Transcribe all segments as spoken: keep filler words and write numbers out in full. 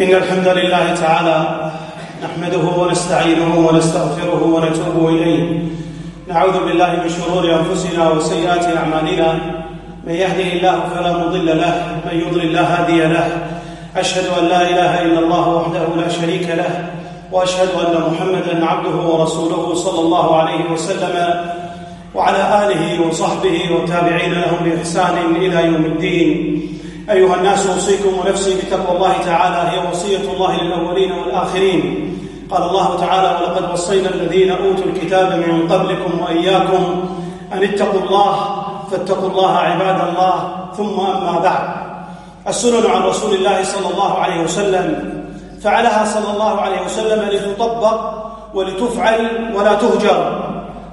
إن الحمد لله تعالى نحمده ونستعينه ونستغفره ونتوب إليه. نعوذ بالله من شرور أنفسنا وسيئات أعمالنا، من يهده الله فلا مضل له، من يضلل لا هادي له. أشهد أن لا إله إلا الله وحده لا شريك له، وأشهد أن محمدًا عبده ورسوله صلى الله عليه وسلم وعلى آله وصحبه والتابعين لهم بإحسان إلى يوم الدين. أيها الناس، أوصيكم ونفسي بتقوى الله تعالى، هي وصية الله للأولين والآخرين. قال الله تعالى: ولقد وصينا الذين أوتوا الكتاب من قبلكم وإياكم أن اتقوا الله فاتقوا الله عباد الله. ثم أما بعد، السنن عن رسول الله صلى الله عليه وسلم فعلها صلى الله عليه وسلم لتطبق ولتفعل ولا تهجر،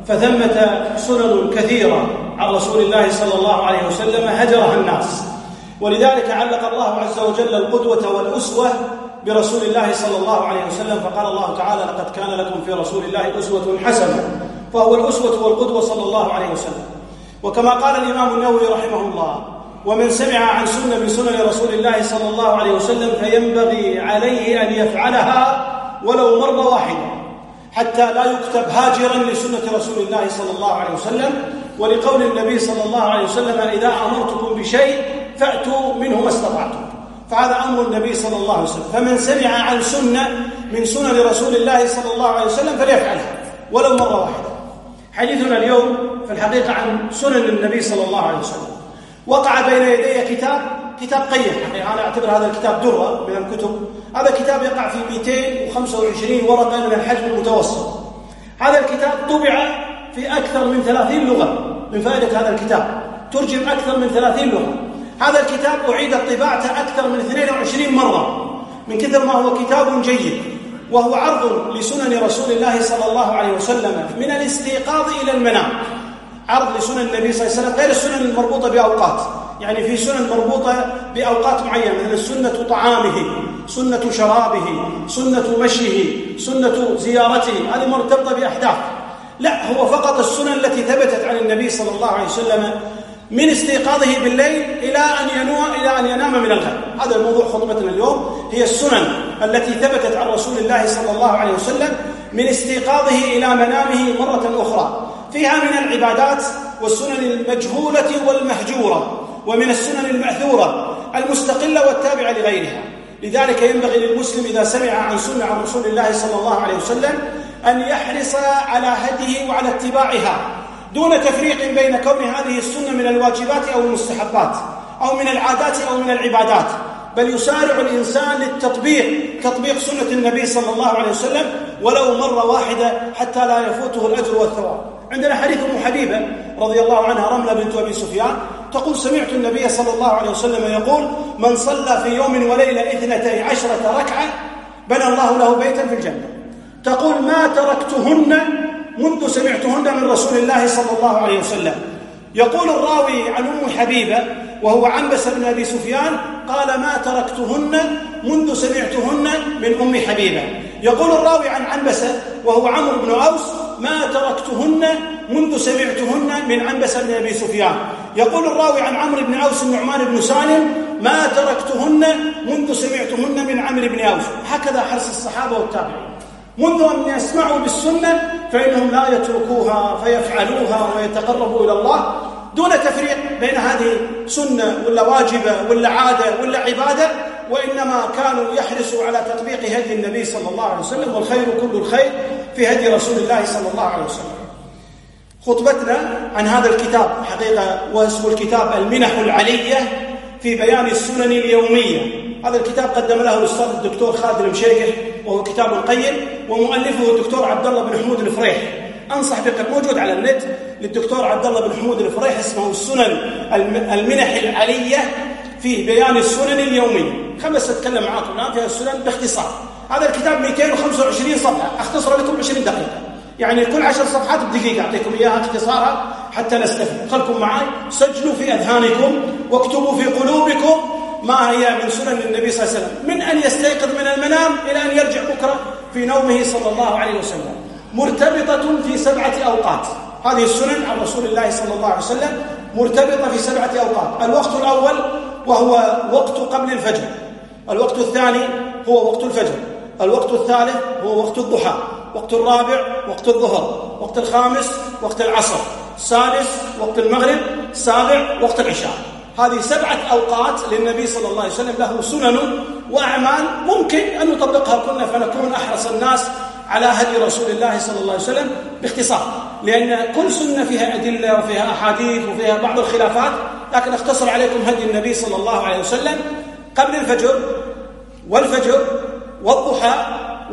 فثمة سنن كثيرة عن رسول الله صلى الله عليه وسلم هجرها الناس، ولذلك علق الله عز وجل القدوة والأسوة برسول الله صلى الله عليه وسلم، فقال الله تعالى: لقد كان لكم في رسول الله أسوة حسنة، فهو الأسوة والقدوة صلى الله عليه وسلم. وكما قال الإمام النووي رحمه الله: ومن سمع عن سنة من سنن رسول الله صلى الله عليه وسلم فينبغي عليه أن يفعلها ولو مرة واحدة، حتى لا يكتب هاجرا لسنة رسول الله صلى الله عليه وسلم، ولقول النبي صلى الله عليه وسلم: إذا أمرتكم بشيء فأتوا منه ما استطعتم. فهذا أمر النبي صلى الله عليه وسلم، فمن سمع عن سنة من سنن رسول الله صلى الله عليه وسلم فليفعلها ولو مرة واحدة. حديثنا اليوم في الحقيقة عن سنن النبي صلى الله عليه وسلم. وقع بين يدي كتاب كتاب قيم، يعني أنا أعتبر هذا الكتاب درة من الكتب. هذا الكتاب يقع في مئتين وخمسة وعشرين ورقة من الحجم المتوسط. هذا الكتاب طبع في أكثر من ثلاثين لغة. من فائدة هذا الكتاب ترجم أكثر من ثلاثين لغة. هذا الكتاب أعيدت طباعته أكثر من اثنين وعشرين مرة من كثر ما هو كتاب جيد، وهو عرض لسنن رسول الله صلى الله عليه وسلم من الاستيقاظ إلى المنام. عرض لسنن النبي صلى الله عليه وسلم، غير السنن المربوطة بأوقات، يعني في سنن مربوطة بأوقات معينة، مثل سنة طعامه، سنة شرابه، سنة مشيه، سنة زيارته، هذه مرتبطة بأحداث. لا، هو فقط السنن التي ثبتت عن النبي صلى الله عليه وسلم من استيقاظه بالليل إلى أن ينوى إلى أن ينام من الغد. هذا الموضوع خطبتنا اليوم، هي السنن التي ثبتت عن رسول الله صلى الله عليه وسلم من استيقاظه إلى منامه مرة أخرى. فيها من العبادات والسنن المجهولة والمهجورة، ومن السنن المأثورة المستقلة والتابعة لغيرها. لذلك ينبغي للمسلم إذا سمع عن سنة عن رسول الله صلى الله عليه وسلم أن يحرص على هديه وعلى اتباعها، دون تفريق بين كون هذه السنة من الواجبات أو المستحبات أو من العادات أو من العبادات، بل يسارع الإنسان للتطبيق، تطبيق سنة النبي صلى الله عليه وسلم ولو مرة واحدة حتى لا يفوته الأجر والثواب. عندنا حديث أم حبيبة رضي الله عنها، رملة بنت أبي سفيان، تقول: سمعت النبي صلى الله عليه وسلم يقول: من صلى في يوم وليلة اثنتي عشرة ركعة بنى الله له بيتا في الجنة. تقول: ما تركتهن منذ سمعتهن من رسول الله صلى الله عليه وسلم. يقول الراوي عن أم حبيبة وهو عنبسة بن أبي سفيان قال: ما تركتهن منذ سمعتهن من أم حبيبة. يقول الراوي عن عنبسة وهو عمرو بن أوس: ما تركتهن منذ سمعتهن من عنبسة بن أبي سفيان. يقول الراوي عن عمرو بن أوس النعمان بن سالم: ما تركتهن منذ سمعتهن من عمرو بن أوس. هكذا حرص الصحابة والتابعين، منذ أن يسمعوا بالسنة فإنهم لا يتركوها فيفعلوها ويتقربوا إلى الله، دون تفريق بين هذه سنة ولا واجبة ولا عادة ولا عبادة، وإنما كانوا يحرصوا على تطبيق هدي النبي صلى الله عليه وسلم، والخير كل الخير في هدي رسول الله صلى الله عليه وسلم. خطبتنا عن هذا الكتاب حقيقة، واسم الكتاب المنح العلية في بيان السنن اليومية. هذا الكتاب قدم له الأستاذ الدكتور خالد المشيخ، وهو كتاب قيم، ومؤلفه الدكتور عبد الله بن حمود الفريح. أنصح بقراءته، موجود على النت، للدكتور عبد الله بن حمود الفريح، اسمه السنن المنح العلية في بيان السنن اليومية. خلص أتكلم معاكم الآن في السنن باختصار. هذا الكتاب مئتين وخمسة وعشرين صفحة، أختصر لكم عشرين دقيقة، يعني كل عشر صفحات بدقيقة أعطيكم إياها اختصارها حتى نستفيد. خلكم معي، سجلوا في أذهانكم واكتبوا في قلوبكم ما هي من سنن النبي صلى الله عليه وسلم، من أن يستيقظ من المنام إلى أن يرجع بكرة في نومه صلى الله عليه وسلم، مرتبطة في سبعة أوقات. هذه السنن عن رسول الله صلى الله عليه وسلم مرتبطة في سبعة أوقات. الوقت الأول وهو وقت قبل الفجر، الوقت الثاني هو وقت الفجر، الوقت الثالث هو وقت الضحى، وقت الرابع وقت الظهر، وقت الخامس وقت العصر، السادس وقت المغرب، السابع وقت العشاء. هذه سبعة أوقات للنبي صلى الله عليه وسلم له سنن وأعمال ممكن أن نطبقها كلنا فنكون أحرص الناس على هدي رسول الله صلى الله عليه وسلم باختصار، لأن كل سنة فيها أدلة وفيها أحاديث وفيها بعض الخلافات، لكن اختصر عليكم هدي النبي صلى الله عليه وسلم قبل الفجر والفجر والضحى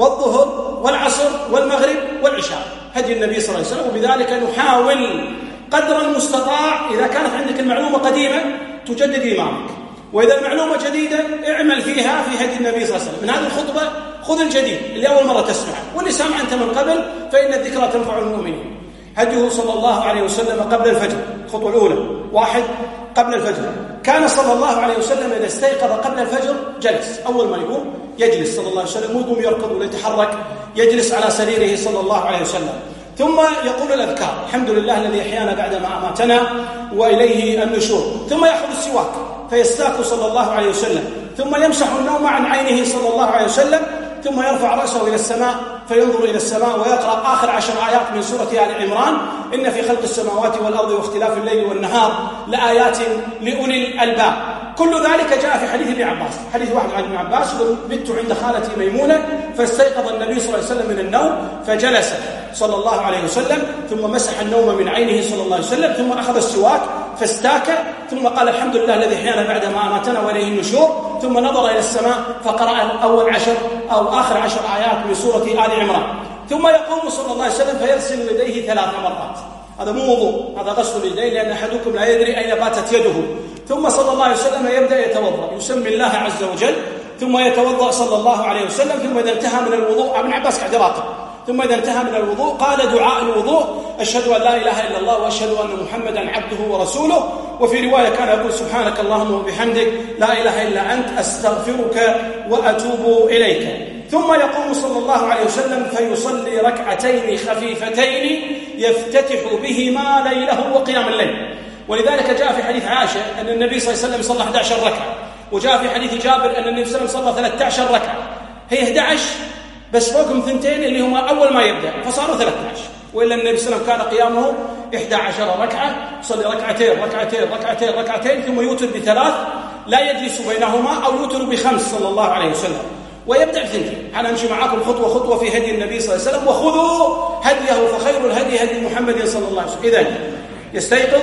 والظهر والعصر والمغرب والعشاء، هدي النبي صلى الله عليه وسلم. وبذلك نحاول قدر المستطاع إذا كانت عندك المعلومة قديمة تجدد إيمانك، وإذا المعلومة جديدة اعمل فيها في هدي النبي صلى الله عليه وسلم. من هذه الخطبة خذ الجديد اللي أول مرة تسمعه، واللي سمع أنت من قبل فإن الذكرى تنفع المؤمنين. هديه صلى الله عليه وسلم قبل الفجر، الخطوة الأولى واحد قبل الفجر، كان صلى الله عليه وسلم إذا استيقظ قبل الفجر جلس، أول ما يقوم يجلس صلى الله عليه وسلم، مو يقوم يركض ولا يتحرك، يجلس على سريره صلى الله عليه وسلم، ثم يقول الأذكار: الحمد لله الذي أحيانا بعدما أماتنا وإليه النشور، ثم يأخذ السواك فيستاك صلى الله عليه وسلم، ثم يمسح النوم عن عينه صلى الله عليه وسلم، ثم يرفع رأسه إلى السماء فينظر إلى السماء ويقرأ آخر عشر آيات من سورة آل عمران: إن في خلق السماوات والأرض واختلاف الليل والنهار لآيات لأولي الألباب. كل ذلك جاء في حديث ابن عباس، حديث واحد عن ابن عباس: بت عند خالتي ميمونة فاستيقظ النبي صلى الله عليه وسلم من النوم فجلس صلى الله عليه وسلم، ثم مسح النوم من عينه صلى الله عليه وسلم، ثم أخذ السواك فاستاك، ثم قال: الحمد لله الذي أحيانا بعدما أماتنا وإليه النشور، ثم نظر إلى السماء فقرأ أول عشر أو آخر عشر آيات من سورة آل عمران، ثم يقوم صلى الله عليه وسلم فيغسل يديه ثلاث مرات. هذا مو وضوء، هذا غسل اليدين، لأن أحدكم لا يدري أين باتت يده. ثم صلى الله عليه وسلم يبدأ يتوضأ، يسمي الله عز وجل، ثم يتوضأ صلى الله عليه وسلم، ثم إذا انتهى من الوضوء، ابن عباس قاعد يراقب، ثم إذا انتهى من الوضوء قال دعاء الوضوء: أشهد أن لا إله إلا الله وأشهد أن محمدا عبده ورسوله. وفي رواية كان يقول: سبحانك اللهم وبحمدك لا إله إلا أنت أستغفرك وأتوب إليك. ثم يقوم صلى الله عليه وسلم فيصلي ركعتين خفيفتين يفتتح بهما ليله وقيام الليل. ولذلك جاء في حديث عائشة أن النبي صلى الله عليه وسلم صلى أحد عشر ركعة، وجاء في حديث جابر أن النبي صلى الله عليه وسلم صلى ثلاثة عشر ركعة. هي أحد عشر بس فوقهم ثنتين اللي هما أول ما يبدأ فصاروا ثلاثة عشر، وإلا النبي صلى الله عليه وسلم كان قيامه إحدى عشر ركعة، يصلي ركعتين ركعتين ركعتين ركعتين ثم يوتر بثلاث لا يجلس بينهما، أو يوتر بخمس صلى الله عليه وسلم، ويبدأ بثنتين. أنا أمشي معاكم خطوة خطوة في هدي النبي صلى الله عليه وسلم: وخذوا هديه فخير الهدي هدي محمد صلى الله عليه وسلم. إذن يستيقظ،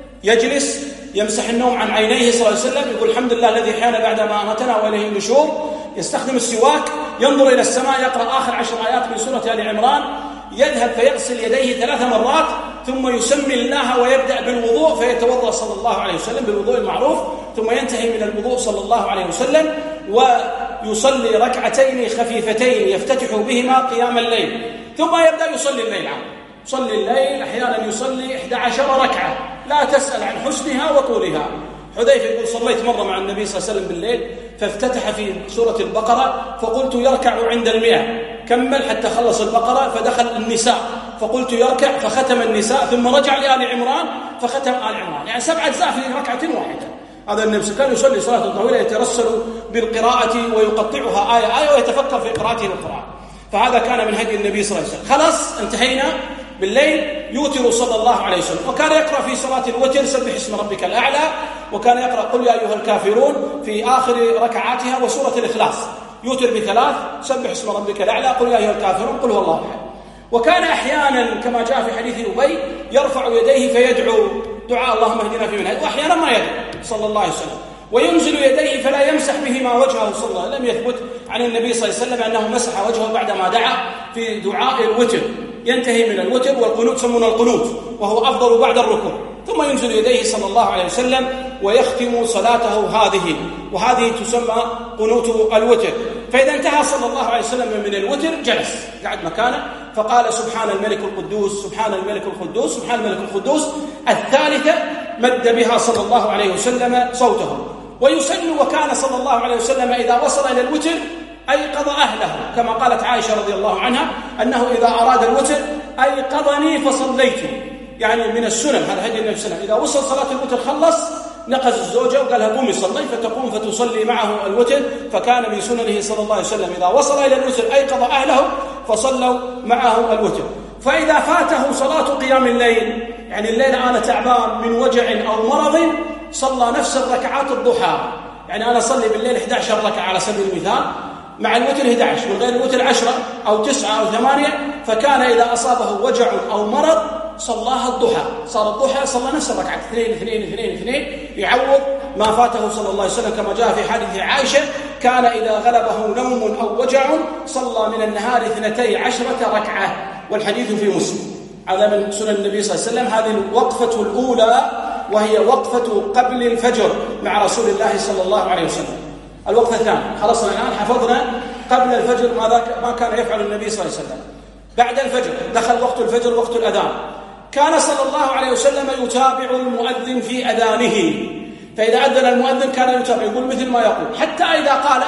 يجلس، يمسح النوم عن عينيه صلى الله عليه وسلم، يقول: الحمد لله الذي أحيانا بعدما أماتنا وإليه النشور، يستخدم السواك، ينظر إلى السماء، يقرأ آخر عشر آيات من سورة آل عمران، يذهب فيغسل يديه ثلاث مرات، ثم يسمي الله ويبدأ بالوضوء فيتوضأ صلى الله عليه وسلم بالوضوء المعروف، ثم ينتهي من الوضوء صلى الله عليه وسلم ويصلي ركعتين خفيفتين يفتتح بهما قيام الليل، ثم يبدأ يصلي الليل عنه. يصلي الليل أحيانا يصلي إحدى عشر ركعة، لا تسأل عن حسنها وطولها. حذيفة يقول: صليت مرة مع النبي صلى الله عليه وسلم بالليل فافتتح في سورة البقرة فقلت يركع عند المئة، كمل حتى خلص البقرة فدخل النساء فقلت يركع فختم النساء، ثم رجع لآل عمران فختم آل عمران، يعني سبع أجزاء في ركعة واحدة. هذا النبي كان يصلي صلاة طويلة يترسل بالقراءة ويقطعها آية آية ويتفكر في قراءته للقرآن. فهذا كان من هدي النبي صلى الله عليه وسلم. خلاص انتهينا بالليل، يوتر صلى الله عليه وسلم، وكان يقرأ في صلاة الوتر: سبح اسم ربك الأعلى، وكان يقرأ: قل يا أيها الكافرون في آخر ركعاتها، وسورة الإخلاص. يوتر بثلاث: سبح اسم ربك الأعلى، قل يا أيها الكافرون، قل هو الله أحد. وكان أحيانا كما جاء في حديث أبي يرفع يديه فيدعو دعاء اللهم اهدنا فيمن هديت، وأحيانا ما يدعو صلى الله عليه وسلم، وينزل يديه فلا يمسح بهما وجهه صلى الله عليه وسلم. لم يثبت عن النبي صلى الله عليه وسلم أنه مسح وجهه بعدما دعا في دعاء الوتر. ينتهي من الوتر، والقنوت سمون القنوت وهو أفضل بعد الركوع، ثم ينزل يديه صلى الله عليه وسلم ويختم صلاته هذه، وهذه تسمى قنوت الوتر. فإذا انتهى صلى الله عليه وسلم من الوتر جلس قعد مكانه فقال: سبحان الملك القدوس سبحان الملك القدوس سبحان الملك القدوس. الثالثة مد بها صلى الله عليه وسلم صوته. ويسن، وكان صلى الله عليه وسلم إذا وصل إلى الوتر أيقظ أهله، كما قالت عائشة رضي الله عنها أنه إذا أراد الوتر أيقظني فصليت، يعني من السنن، هذا هدي النبي صلى الله عليه وسلم. إذا وصل صلاة الوتر خلص نقز الزوجة وقال لها قومي صلي، فتقوم فتصلي معه الوتر. فكان من سننه صلى الله عليه وسلم إذا وصل إلى الوتر أيقظ أهله فصلوا معه الوتر. فإذا فاته صلاة قيام الليل، يعني الليل أنا تعبان من وجع أو مرض، صلى نفس الركعات الضحى. يعني أنا أصلي بالليل إحدى عشرة ركعة على سبيل المثال، مع الوتر إحدى عشر، من غير الوتر عشرة أو تسعة أو ثمانية. فكان إذا أصابه وجع أو مرض صلاها الضحى، صار الضحى صلى نفس الركعة اثنين اثنين اثنين اثنين يعوض ما فاته صلى الله عليه وسلم، كما جاء في حديث عائشة كان إذا غلبه نوم أو وجع صلى من النهار اثنتي عشرة ركعة، والحديث في مسلم. هذا من سنن النبي صلى الله عليه وسلم. هذه الوقفة الأولى وهي وقفة قبل الفجر مع رسول الله صلى الله عليه وسلم. الوقفة الثانية، خلصنا الآن حفظنا قبل الفجر ماذا ما كان يفعل النبي صلى الله عليه وسلم. بعد الفجر دخل وقت الفجر وقت الأذان، كان صلى الله عليه وسلم يتابع المؤذن في أذانه، فإذا أذن المؤذن كان يتابع، يقول مثل ما يقول، حتى إذا قال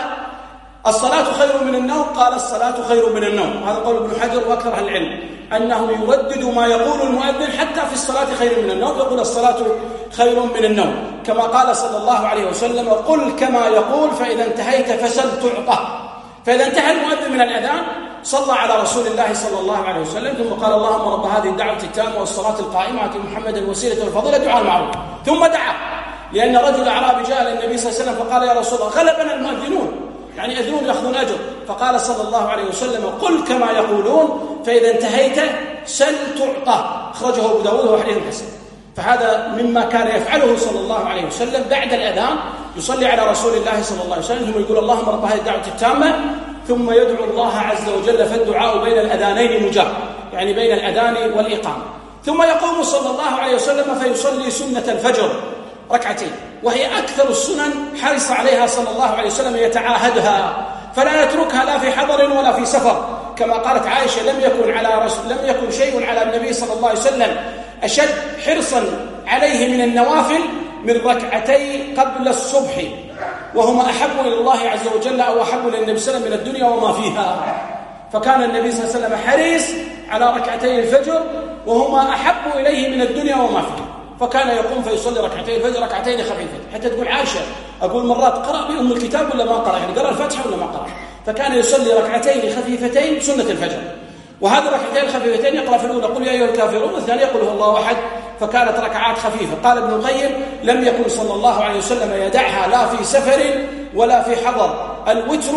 الصلاة خير من النوم قال الصلاة خير من النوم. هذا قول ابن حجر وأكثر أهل العلم، أنه يردد ما يقول المؤذن حتى في الصلاة خير من النوم، يقول الصلاة خير من النوم، كما قال صلى الله عليه وسلم قل كما يقول فإذا انتهيت فسل تعطى. فإذا انتهى المؤذن من الأذان صلى على رسول الله صلى الله عليه وسلم، ثم قال اللهم رب هذه الدعوة التامة والصلاة القائمة آت محمدا الوسيلة والفضيلة دعاء المعروف، ثم دعا، لأن رجل أعرابي جاء للنبي صلى الله عليه وسلم فقال يا رسول الله غلبنا المؤذنون، يعني يأذنون يأخذون أجر، فقال صلى الله عليه وسلم قل كما يقولون فإذا انتهيت سل تعطى، أخرجه أبو داود وهو حديث حسن. فهذا مما كان يفعله صلى الله عليه وسلم بعد الأذان، يصلي على رسول الله صلى الله عليه وسلم ثم يقول اللهم رب هذه الدعوة التامة، ثم يدعو الله عز وجل، فالدعاء بين الأذانين مجاب، يعني بين الأذان والإقامة. ثم يقوم صلى الله عليه وسلم فيصلي سنة الفجر ركعتين، وهي أكثر السنن حرص عليها صلى الله عليه وسلم يتعاهدها، فلا يتركها لا في حضر ولا في سفر، كما قالت عائشة لم يكن على رسول لم يكن شيء على النبي صلى الله عليه وسلم أشد حرصا عليه من النوافل من ركعتي قبل الصبح، وهما أحب إلى الله عز وجل أو أحب للنبي صلى الله عليه وسلم من الدنيا وما فيها. فكان النبي صلى الله عليه وسلم حريص على ركعتي الفجر وهما أحب إليه من الدنيا وما فيها، فكان يقوم فيصلي ركعتي الفجر ركعتين خفيفتين. حتى تقول عائشة أقول مرات قرأ بأم الكتاب ولا ما قرأ، يعني قرأ الفاتحة ولا ما قرأ، فكان يصلي ركعتين خفيفتين سنة الفجر. وهذه الركعتين الخفيفتين يقرأ في الأولى قل يا أيها الكافرون، والثانية يقول هو الله أحد، فكانت ركعات خفيفة. قال ابن القيم لم يكن صلى الله عليه وسلم يدعها لا في سفر ولا في حضر، الوتر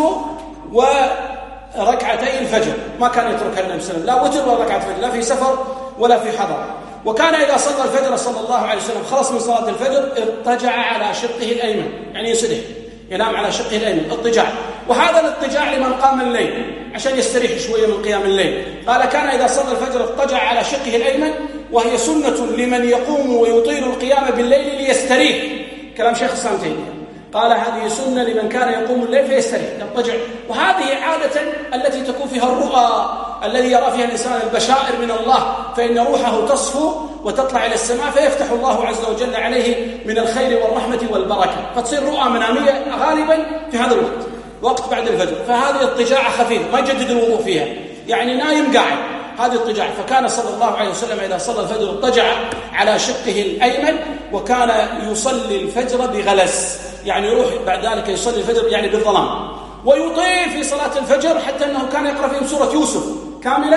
وركعتي الفجر ما كان يتركها النبي صلى الله عليه وسلم، لا وتر ولا ركعة الفجر، لا في سفر ولا في حضر. وكان إذا صلى الفجر صلى الله عليه وسلم خلص من صلاة الفجر ارتجع على شقه الأيمن، يعني يسرح ينام على شقه الأيمن اضطجاع، وهذا الاضطجاع لمن قام الليل عشان يستريح شوية من قيام الليل. قال كان إذا صلى الفجر اضطجع على شقه الأيمن، وهي سنة لمن يقوم ويطيل القيام بالليل ليستريح، كلام شيخ الإسلام تيمية، قال هذه سنة لمن كان يقوم الليل فيستريح يضطجع. وهذه عادة التي تكون فيها الرؤى الذي يرى فيها الإنسان البشائر من الله، فإن روحه تصفو وتطلع إلى السماء فيفتح الله عز وجل عليه من الخير والرحمة والبركة، فتصير رؤى منامية غالبا في هذا الوقت، وقت بعد الفجر. فهذه اضطجاع خفيف ما يجدد الوضوء فيها، يعني نايم قاعد، هذه اضطجاع. فكان صلى الله عليه وسلم إذا صلى الفجر اضطجع على شقه الأيمن، وكان يصلي الفجر بغلس، يعني يروح بعد ذلك يصلي الفجر يعني بالظلام، ويطيل في صلاة الفجر حتى أنه كان يقرأ فيهم سورة يوسف كاملة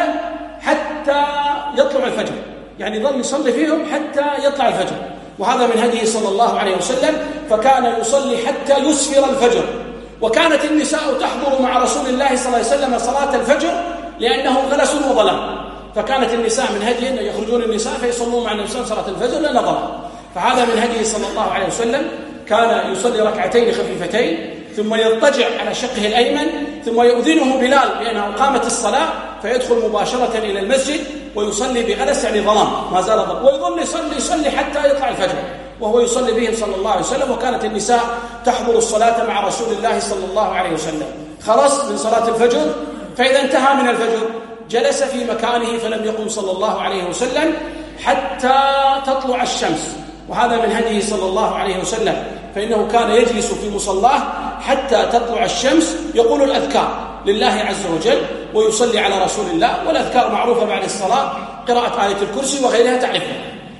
حتى يطلع الفجر، يعني ظل يصلي فيهم حتى يطلع الفجر. وهذا من هديه صلى الله عليه وسلم، فكان يصلي حتى يسفر الفجر. وكانت النساء تحضر مع رسول الله صلى الله عليه وسلم صلاة الفجر لأنه غلس وظلام، فكانت النساء من هديه أن يخرجون النساء فيصلون مع النبي صلاة الفجر لأنه ظلام. فهذا من هديه صلى الله عليه وسلم، كان يصلي ركعتين خفيفتين ثم يضطجع على شقه الأيمن، ثم يؤذنه بلال لأنه قامت الصلاة فيدخل مباشرة إلى المسجد ويصلي بغلس يعني ظلام ما زال ظلام، ويظل يصلي يصلي حتى يطلع الفجر وهو يصلي بهم صلى الله عليه وسلم. وكانت النساء تحضر الصلاة مع رسول الله صلى الله عليه وسلم. خلص من صلاة الفجر، فإذا انتهى من الفجر جلس في مكانه فلم يقم صلى الله عليه وسلم حتى تطلع الشمس، وهذا من هديه صلى الله عليه وسلم، فإنه كان يجلس في مصلاه حتى تطلع الشمس يقول الأذكار لله عز وجل ويصلي على رسول الله. والأذكار معروفة بعد الصلاة، قراءة آية الكرسي وغيرها تعرفها.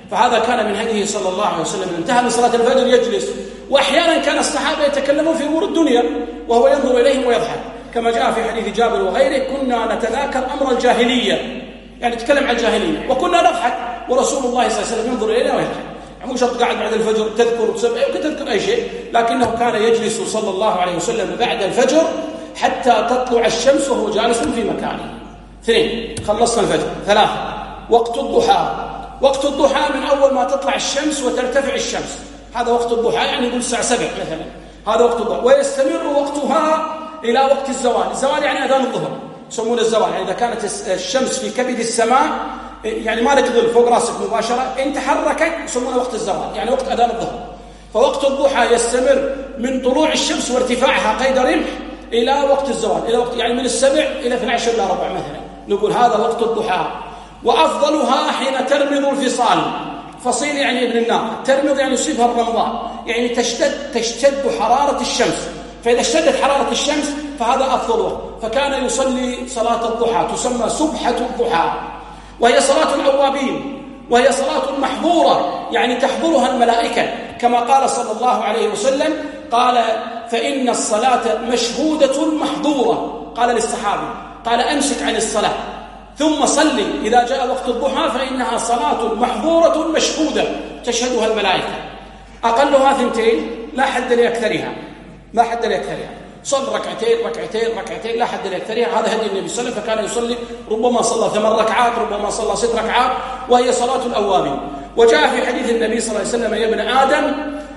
فهذا كان من هديه صلى الله عليه وسلم. انتهى من صلاة الفجر يجلس، وأحيانا كان الصحابة يتكلمون في أمور الدنيا وهو ينظر إليهم ويضحك، كما جاء في حديث جابر وغيره: كنا نتذاكر أمر الجاهلية، يعني نتكلم عن الجاهلية وكنا نضحك ورسول الله صلى الله عليه وسلم ينظر إلينا ويضحك. يعني مو شرط قاعد بعد الفجر تذكر وتسبح، يمكن تذكر أي شيء، لكنه كان يجلس صلى الله عليه وسلم بعد الفجر حتى تطلع الشمس وهو جالس في مكانه. اثنين، خلصنا الفجر. ثلاثة، وقت الضحى. وقت الضحى من أول ما تطلع الشمس وترتفع الشمس، هذا وقت الضحى، يعني نقول الساعة سبع مثلا، هذا وقت الضحى. ويستمر وقتها إلى وقت الزوال. الزوال يعني أذان الظهر، يسمونه الزوال، يعني إذا كانت الشمس في كبد السماء، يعني ما لك ظل فوق راسك مباشرة، إن تحركت يسمونه وقت الزوال، يعني وقت أذان الظهر. فوقت الضحى يستمر من طلوع الشمس وارتفاعها قيد رمح إلى وقت الزوال، إلى وقت يعني من السبع إلى اثني عشر إلى ربع مثلا، نقول هذا وقت الضحى. وأفضلها حين ترمض الفصال. فصيل يعني ابن الناقة، ترمض يعني يصيبها الرمضاء، يعني تشتد تشتد حرارة الشمس، فإذا اشتدت حرارة الشمس فهذا أفضل وقت. فكان يصلي صلاة الضحى، تسمى سبحة الضحى، وهي صلاة الأوابين، وهي صلاة محظورة، يعني تحضرها الملائكة، كما قال صلى الله عليه وسلم، قال: فإن الصلاة مشهودة محظورة. قال للصحابي، قال: أمسك عن الصلاة ثم صلي إذا جاء وقت الضحى فإنها صلاة محظورة مشهودة تشهدها الملائكة. أقلها ثنتين، لا حد لأكثرها، لا حد لأكثرها. صل ركعتين ركعتين ركعتين، لا حد لأكثرها. هذا هدي النبي صلى الله عليه وسلم، فكان يصلي ربما صلى ثمان ركعات، ربما صلى ست ركعات، وهي صلاة الأوابين. وجاء في حديث النبي صلى الله عليه وسلم: يا ابن آدم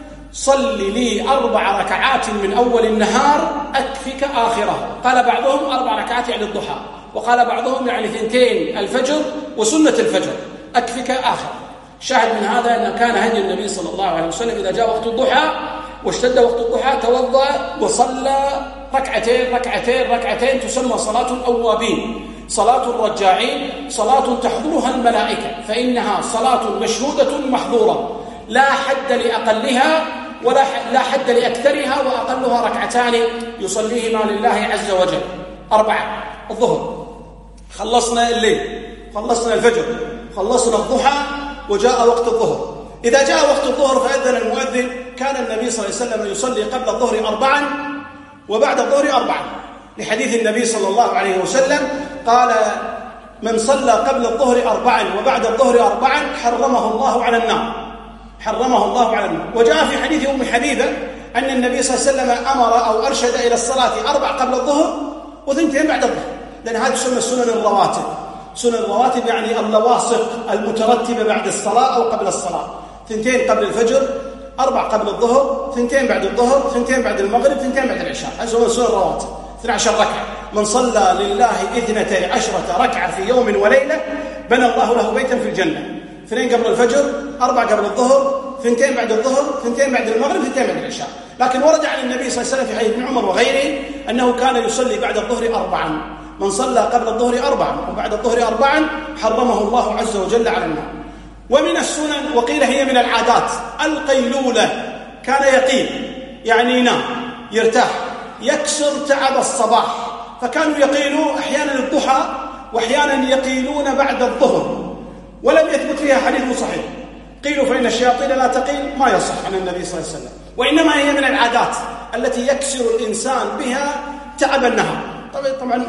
صل لي أربع ركعات من أول النهار أكفك آخره. قال بعضهم أربع ركعات يعني الضحى، وقال بعضهم يعني ثنتين الفجر وسنة الفجر، أكفك آخر. شاهد من هذا أن كان هدي النبي صلى الله عليه وسلم إذا جاء وقت الضحى واشتد وقت الضحى توضأ وصلى ركعتين ركعتين ركعتين، تسمى صلاة الأوابين، صلاة الرجاعين، صلاة تحضرها الملائكة، فإنها صلاة مشهودة محظورة، لا حد لأقلها ولا لا حد لأكثرها، وأقلها ركعتان يصليهما لله عز وجل. أربعة، الظهر. خلصنا الليل، خلصنا الفجر، خلصنا الضحى، وجاء وقت الظهر. إذا جاء وقت الظهر فأذن المؤذن. كان النبي صلى الله عليه وسلم يصلي قبل الظهر أربعا وبعد الظهر أربعا، لحديث النبي صلى الله عليه وسلم قال: من صلى قبل الظهر أربعا وبعد الظهر أربعا حرمه الله على النار، حرمه الله على النار. وجاء في حديث أم حبيبة أن النبي صلى الله عليه وسلم أمر أو أرشد إلى الصلاة أربع قبل الظهر وثنتين بعد الظهر، لأن هذه سنة سنن الرواتب. سنن الرواتب يعني اللواصق المترتبة بعد الصلاة أو قبل الصلاة، ثنتين قبل الفجر، أربع قبل الظهر، ثنتين بعد الظهر، ثنتين بعد المغرب، ثنتين بعد العشاء. هذه سنن الرواتب، اثنتي عشرة ركعة. من صلى لله اثنتي عشرة ركعة في يوم وليلة بنى الله له بيتا في الجنة. اثنين قبل الفجر، أربع قبل الظهر، ثنتين بعد الظهر، ثنتين بعد المغرب، ثنتين بعد العشاء. لكن ورد عن النبي صلى الله عليه وسلم في حديث ابن عمر وغيره أنه كان يصلي بعد الظهر أربعا. من صلى قبل الظهر أربعا وبعد الظهر أربعا حرمه الله عز وجل على النار. ومن السنن، وقيل هي من العادات، القيلولة. كان يقيل يعني ينام يرتاح، يكسر تعب الصباح، فكانوا يقيلوا أحيانا الضحى وأحيانا يقيلون بعد الظهر، ولم يثبت فيها حديث صحيح. قيلوا فإن الشياطين لا تقيل، ما يصح عن النبي صلى الله عليه وسلم، وإنما هي من العادات التي يكسر الإنسان بها تعب النهار. طبعا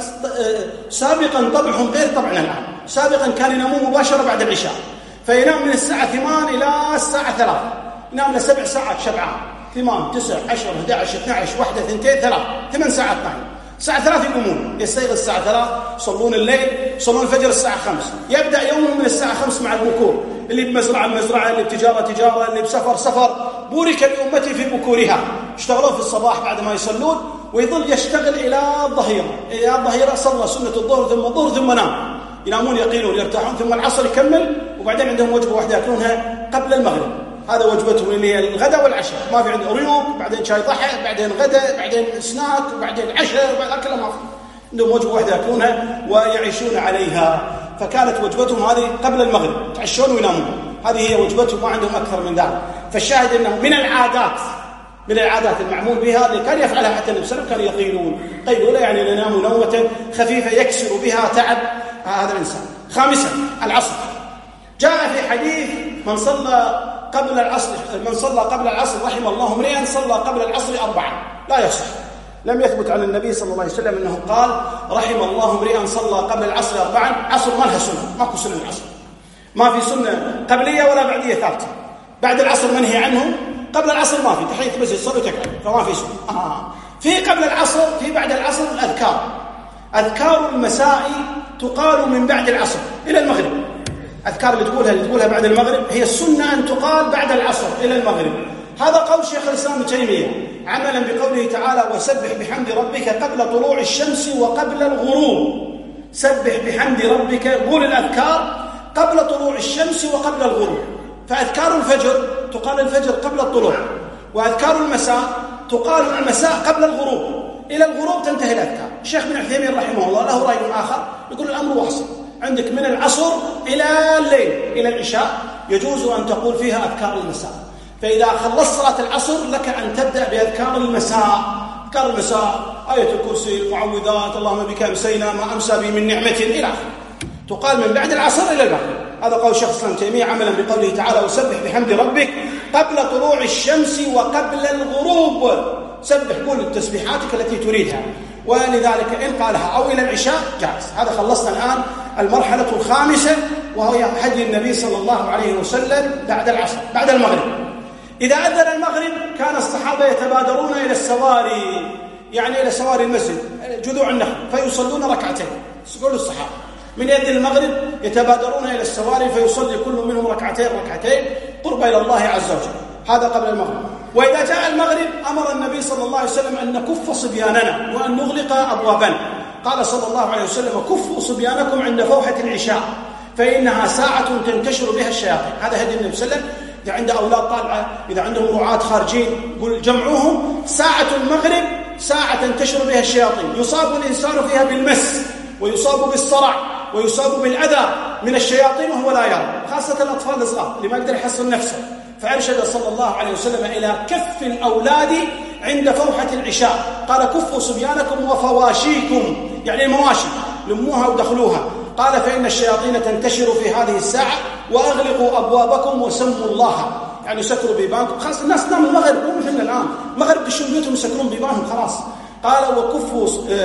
سابقا طبعهم غير طبعنا الآن. سابقا كان ينامون مباشرة بعد العشاء، فينام من الساعة ثمان إلى الساعة ثلاث، ينام لسبع ساعات شبعان، ثمان تسع عشر احد عشر اثني عشر واحدة ثنتين ثلاث، ثمان ساعات نايم. الساعة ثلاث يقومون، يستيقظ الساعة ثلاث، يصلون الليل، يصلون الفجر الساعة خمس. يبدأ يومهم من الساعة خمس مع البكور، اللي بمزرعة مزرعة، اللي بتجارة تجارة، اللي بسفر سفر. بورك لأمتي في بكورها، يشتغلون في الصباح بعد ما يصلون، ويظل يشتغل إلى الظهيرة. إلى الظهيرة صلى سنة الظهر ثم الظهر ثم نام، ينامون يقيلون يرتاحون، ثم العصر يكمل، وبعدين عندهم وجبة واحدة يأكلونها قبل المغرب. هذا وجبتهم اللي هي الغداء والعشاء، ما في عندهم ريوق، بعدين شاي ضحى، بعدين غداء، بعدين سناك، وبعدين عشاء، وبعد أكل ما في. عندهم وجبة واحدة يأكلونها ويعيشون عليها. فكانت وجبتهم هذه قبل المغرب، يتعشون وينامون، هذه هي وجبتهم، ما عندهم أكثر من ذلك. فالشاهد أنه من العادات، من العادات المعمول بها اللي كان يفعلها حتى النبي صلى الله عليه وسلم، كان يقيلون. قيلولة يعني ينام نومة خفيفة يكسر بها تعب هذا الإنسان. خامسا، العصر. جاء في حديث من صلى قبل العصر من صلى قبل العصر رحم الله امرئا صلى قبل العصر أربعا، لا يصح. لم يثبت عن النبي صلى الله عليه وسلم أنه قال رحم الله امرئا صلى قبل العصر أربعا. عصر ما لها سنة، ماكو سنة العصر، ما في سنة قبلية ولا بعدية ثابتة. بعد العصر منهي عنه، قبل العصر ما في، تحية المسجد صلوا وتقعد، فما في سنة. آه. في قبل العصر، في بعد العصر الأذكار. أذكار المساء تقال من بعد العصر إلى المغرب. أذكار اللي تقولها اللي تقولها بعد المغرب هي السنة أن تقال بعد العصر إلى المغرب. هذا قول شيخ الإسلام ابن تيمية عملا بقوله تعالى وسبح بحمد ربك قبل طلوع الشمس وقبل الغروب. سبح بحمد ربك، قول الأذكار قبل طلوع الشمس وقبل الغروب. فأذكار الفجر تقال الفجر قبل الطلوع، وأذكار المساء تقال المساء قبل الغروب. إلى الغروب تنتهي الأذكار. الشيخ بن عثيمين رحمه الله له رأي آخر، يقول الأمر واسع، عندك من العصر إلى الليل إلى العشاء يجوز أن تقول فيها أذكار المساء. فإذا خلصت صلاة العصر لك أن تبدأ بأذكار المساء. أذكار المساء آية الكرسي، المعوذات، اللهم بك أمسينا ما أمسى بي من نعمة إلى آخره، تقال من بعد العصر إلى المغرب. هذا قول شيخ الإسلام ابن تيمية عملا بقوله تعالى وسبح بحمد ربك قبل طلوع الشمس وقبل الغروب. سبح، قول التسبيحاتك التي تريدها، ولذلك إن قالها أو إلى العشاء جائز. هذا خلصنا الآن المرحلة الخامسة، وهي هدي النبي صلى الله عليه وسلم بعد العصر بعد المغرب. إذا أذن المغرب كان الصحابة يتبادرون إلى السواري، يعني إلى سواري المسجد جذوع النخل، فيصلون ركعتين. يقول الصحابة من يأذن المغرب يتبادرون إلى السواري فيصلي كل منهم ركعتين ركعتين قرب إلى الله عز وجل. هذا قبل المغرب. وإذا جاء المغرب أمر النبي صلى الله عليه وسلم أن نكف صبياننا وأن نغلق أبوابنا. قال صلى الله عليه وسلم كفوا صبيانكم عند فوحة العشاء فإنها ساعة تنتشر بها الشياطين. هذا هدي النبي صلى الله عليه وسلم. إذا عنده أولاد طالعة، إذا عندهم رعاة خارجين، قل جمعوهم. ساعة المغرب ساعة تنتشر بها الشياطين، يصاب الإنسان فيها بالمس ويصاب بالصرع ويصاب بالأذى من الشياطين وهو لا يرى، خاصة الأطفال الصغار اللي ما يقدر يحصن نفسه. فأرشد صلى الله عليه وسلم إلى كف الأولاد عند فوحة العشاء. قال كفوا صبيانكم وفواشيكم، يعني المواشي لموها ودخلوها. قال فإن الشياطين تنتشر في هذه الساعة وأغلقوا أبوابكم وسموا الله، يعني سكروا بيبانكم. خلاص الناس نام المغرب، مو مثلنا الآن مغرب دشوا بيوتهم يسكرون بيبانهم خلاص. قال وكفوا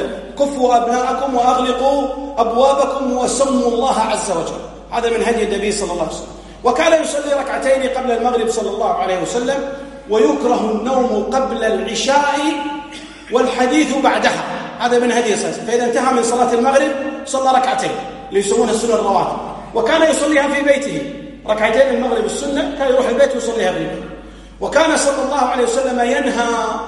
كفوا أبناءكم وأغلقوا أبوابكم وسموا الله عز وجل. هذا من هدي النبي صلى الله عليه وسلم. وكان يصلي ركعتين قبل المغرب صلى الله عليه وسلم، ويكره النوم قبل العشاء والحديث بعدها. هذا من هدي صلى الله عليه وسلم. فإذا انتهى من صلاة المغرب صلى ركعتين اللي يسمونها السنة الرواتب، وكان يصليها في بيته. ركعتين المغرب السنة كان يروح البيت ويصليها في بيته. وكان صلى الله عليه وسلم ينهى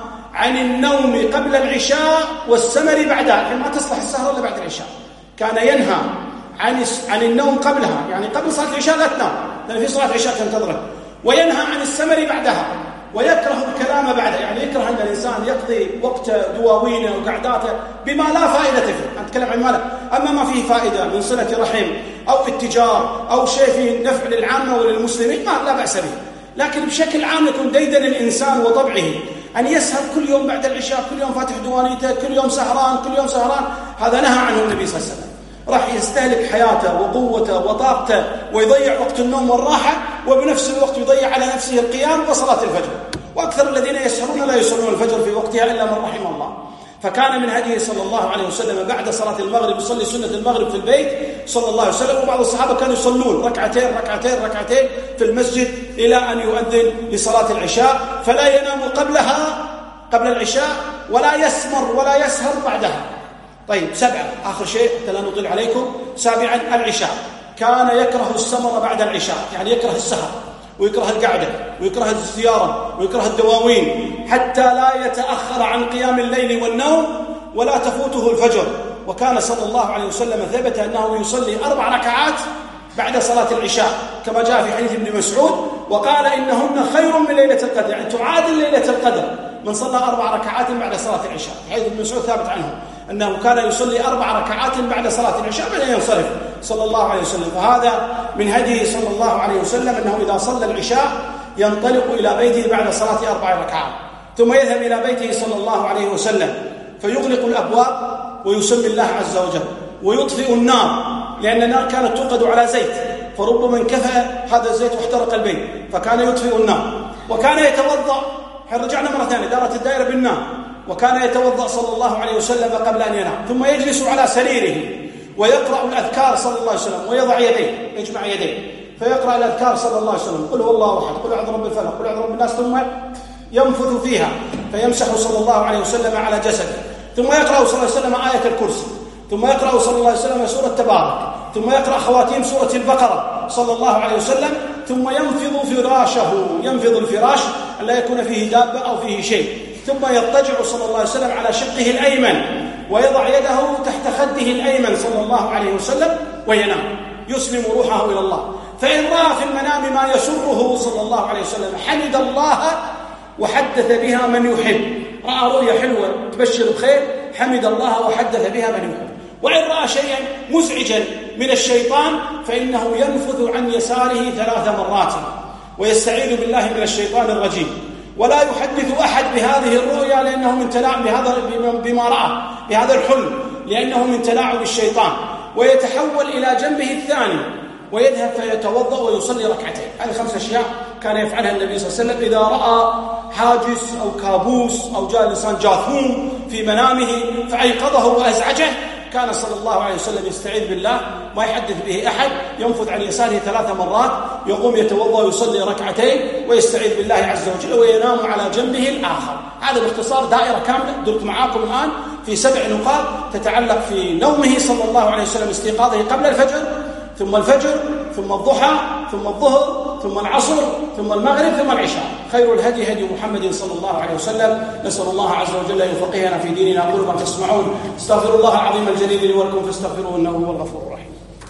عن النوم قبل العشاء والسمر بعدها، يعني ما تصلح السهرة إلا بعد العشاء. كان ينهى عن عن النوم قبلها، يعني قبل صلاة العشاء لا تنام لأن في صلاة العشاء تنتظرك. وينهى عن السمر بعدها، ويكره الكلام بعده، يعني يكره أن الإنسان يقضي وقت دواوينه وقعداته بما لا فائدة فيه. أتكلم عن مالك، أما ما فيه فائدة من صلة رحم أو اتجار أو شيء فيه نفع للعامة وللمسلمين ما لا بأس به. لكن بشكل عام يكون ديدن الإنسان وطبعه أن يسهر كل يوم بعد العشاء، كل يوم فاتح دوانيته، كل يوم سهران كل يوم سهران. هذا نهى عنه النبي صلى الله عليه وسلم. راح يستهلك حياته وقوته وطاقته ويضيع وقت النوم والراحة، وبنفس الوقت يضيع على نفسه القيام وصلاة الفجر. وأكثر الذين يسهرون لا يصلون الفجر في وقتها إلا من رحم الله. فكان من هديه صلى الله عليه وسلم بعد صلاة المغرب يصلي سنة المغرب في البيت صلى الله عليه وسلم. وبعض الصحابة كانوا يصلون ركعتين ركعتين ركعتين في المسجد إلى أن يؤذن لصلاة العشاء، فلا ينام قبلها قبل العشاء ولا يسمر ولا يسهر بعدها. طيب سبعة، آخر شيء حتى لا نطيل عليكم. سابعا العشاء. كان يكره السمر بعد العشاء، يعني يكره السهر ويكره القعدة ويكره الزيارة ويكره الدواوين، حتى لا يتأخر عن قيام الليل والنوم ولا تفوته الفجر. وكان صلى الله عليه وسلم ثبت أنه يصلي أربع ركعات بعد صلاة العشاء كما جاء في حديث ابن مسعود، وقال إنهن خير من ليلة القدر، يعني تعادل ليلة القدر من صلى أربع ركعات بعد صلاة العشاء. حديث ابن مسعود ثابت عنه أنه كان يصلي أربع ركعات بعد صلاة العشاء بعد أن ينصرف صلى الله عليه وسلم. فهذا من هديه صلى الله عليه وسلم أنه إذا صلى العشاء ينطلق إلى بيته بعد صلاة أربع ركعات، ثم يذهب إلى بيته صلى الله عليه وسلم فيغلق الأبواب ويسمي الله عز وجل ويطفئ النار، لأن النار كانت توقد على زيت، فربما انكفأ هذا الزيت واحترق البيت فكان يطفئ النار. وكان يتوضأ، رجعنا مرة ثانية دارت الدائرة بالنار، وكان يتوضأ صلى الله عليه وسلم قبل أن ينام، ثم يجلس على سريره ويقرأ الأذكار صلى الله عليه وسلم، ويضع يديه، يجمع يديه فيقرأ الأذكار صلى الله عليه وسلم، قل هو الله أحد، قل أعوذ برب الفلق، قل أعوذ برب الناس، ثم ينفث فيها فيمسح صلى الله عليه وسلم على جسده، ثم يقرأ صلى الله عليه وسلم آية الكرسي، ثم يقرأ صلى الله عليه وسلم سورة تبارك، ثم يقرأ خواتيم سورة البقرة صلى الله عليه وسلم، ثم ينفض فراشه، ينفض الفراش لا يكون فيه دابة أو فيه شيء، ثم يضطجع صلى الله عليه وسلم على شقه الأيمن ويضع يده تحت خده الأيمن صلى الله عليه وسلم وينام يسلم روحه إلى الله. فإن رأى في المنام ما يسره صلى الله عليه وسلم حمد الله وحدث بها من يحب، رأى رؤيا حلوة تبشر بخير حمد الله وحدث بها من يحب. وإن رأى شيئا مزعجا من الشيطان فإنه ينفذ عن يساره ثلاث مرات ويستعيذ بالله من الشيطان الرجيم، ولا يحدث أحد بهذه الرؤيا لأنه من تلاعب بهذا بما رأى بهذا الحلم، لأنه من تلاعب الشيطان، ويتحول إلى جنبه الثاني ويذهب فيتوضأ ويصلي ركعتين. هذه خمس أشياء كان يفعلها النبي صلى الله عليه وسلم إذا رأى حاجس أو كابوس أو جاء الإنسان جاثوم في منامه فأيقظه وأزعجه، كان صلى الله عليه وسلم يستعيذ بالله ما يحدث به أحد، ينفذ عن يساره ثلاث مرات، يقوم يتوضأ ويصلي ركعتين ويستعيذ بالله عز وجل وينام على جنبه الآخر. هذا باختصار دائرة كاملة درت معاكم الآن في سبع نقاط تتعلق في نومه صلى الله عليه وسلم، استيقاظه قبل الفجر، ثم الفجر، ثم الضحى، ثم الظهر، ثم العصر، ثم المغرب، ثم العشاء. خير الهدي هدي محمد صلى الله عليه وسلم. نسأل الله عز وجل أن يفقهنا في ديننا. أقول ما تسمعون، استغفر الله العظيم الجليل لي ولكم فاستغفروه إنه هو الغفور الرحيم.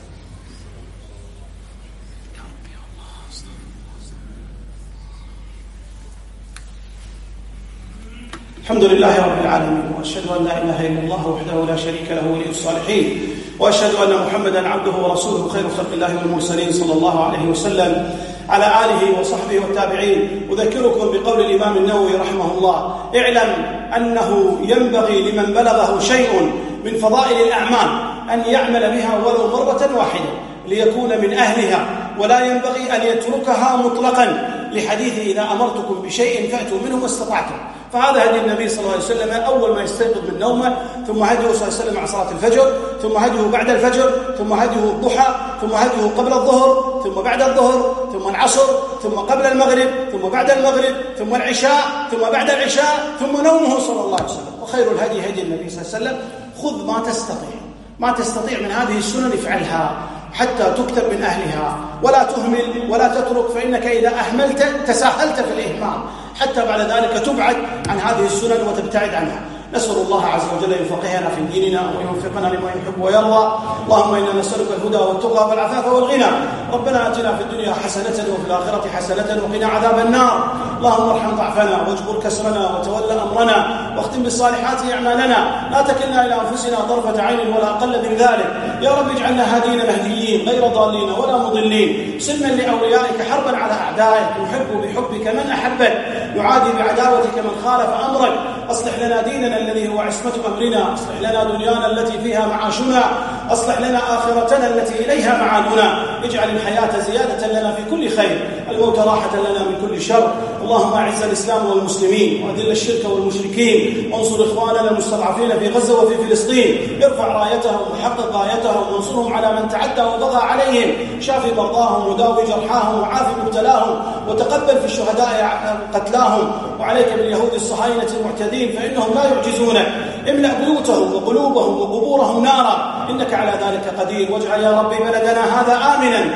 الحمد لله رب العالمين، وأشهد أن لا إله إلا الله وحده لا شريك له ولي الصالحين، وأشهد أن محمدا عبده ورسوله خير خلق الله والمرسلين صلى الله عليه وسلم على آله وصحبه والتابعين. أذكركم بقول الإمام النووي رحمه الله: اعلم أنه ينبغي لمن بلغه شيء من فضائل الأعمال أن يعمل بها ولو مرة واحدة ليكون من أهلها، ولا ينبغي أن يتركها مطلقا، لحديث إذا أمرتكم بشيء فأتوا منه ما استطعتم. فهذا هدي النبي صلى الله عليه وسلم أول ما يستيقظ من نومه، ثم هديه صلى الله عليه وسلم مع صلاة الفجر، ثم هديه بعد الفجر، ثم هديه الضحى، ثم هديه قبل الظهر، ثم بعد الظهر، ثم العصر، ثم قبل المغرب، ثم بعد المغرب، ثم العشاء، ثم بعد العشاء، ثم نومه صلى الله عليه وسلم. وخير الهدي هدي النبي صلى الله عليه وسلم. خذ ما تستطيع، ما تستطيع من هذه السنن افعلها حتى تكتب من أهلها، ولا تهمل ولا تترك، فإنك إذا أهملت تساهلت في الإهمال حتى بعد ذلك تبعد عن هذه السنن وتبتعد عنها. نسأل الله عز وجل أن يفقهنا في ديننا ويوفقنا لما يحب ويرضى. اللهم إنا نسألك الهدى والتقى والعفاف والغنى. ربنا آتنا في الدنيا حسنة وفي الآخرة حسنة وقنا عذاب النار. اللهم ارحم ضعفنا واجبر كسرنا وتولى أمرنا واختم بالصالحات أعمالنا، لا تكلنا إلى أنفسنا طرفة عين ولا أقل من ذلك. يا رب اجعلنا هادين مهديين غير ضالين ولا مضلين، سلما لأوليائك حربا على أعدائك، نحب بحبك من أحبك، نعادي بعداوتك من خالف أمرك. أصلح لنا ديننا الذي هو عصمة أمرنا، أصلح لنا دنيانا التي فيها معاشنا، أصلح لنا آخرتنا التي إليها معادنا. اجعل الحياة زيادة لنا في كل خير، الموت راحة لنا من كل شر. اللهم أعز الإسلام والمسلمين وأذل الشرك والمشركين، وانصر إخواننا المستضعفين في غزة وفي فلسطين، ارفع رايتهم وحقق غايتهم، وانصرهم على من تعدى وبغى عليهم، شاف مرضاهم وداوي جرحاهم وعاف مبتلاهم، وتقبل في الشهداء قتلاهم. وعليك باليهود الصهاينة المعتدين فإنهم لا يعجزونك، املأ بيوتهم وقلوبهم وقبورهم نارا إنك على ذلك قدير. واجعل يا ربي بلدنا هذا آمنا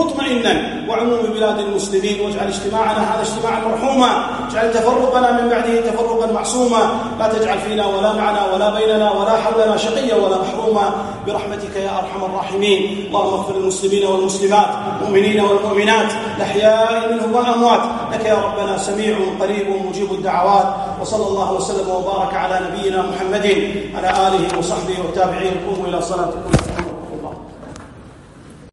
مطمئنا وعموم بلاد المسلمين، واجعل اجتماعنا هذا اجتماعا مرحوما، اجعل تفرقنا من بعده تفرقا معصوما، لا تجعل فينا ولا معنا ولا بيننا ولا حولنا شقيا ولا محروما برحمتك يا أرحم الراحمين. اللهم اغفر للمسلمين والمسلمات، المؤمنين والمؤمنات، الأحياء منهم والأموات، لك يا ربنا سميع قريب مجيب الدعوات. وصلى الله وسلم وبارك على نبينا محمد على آله وصحبه والتابعين. قوموا إلى صلاتكم.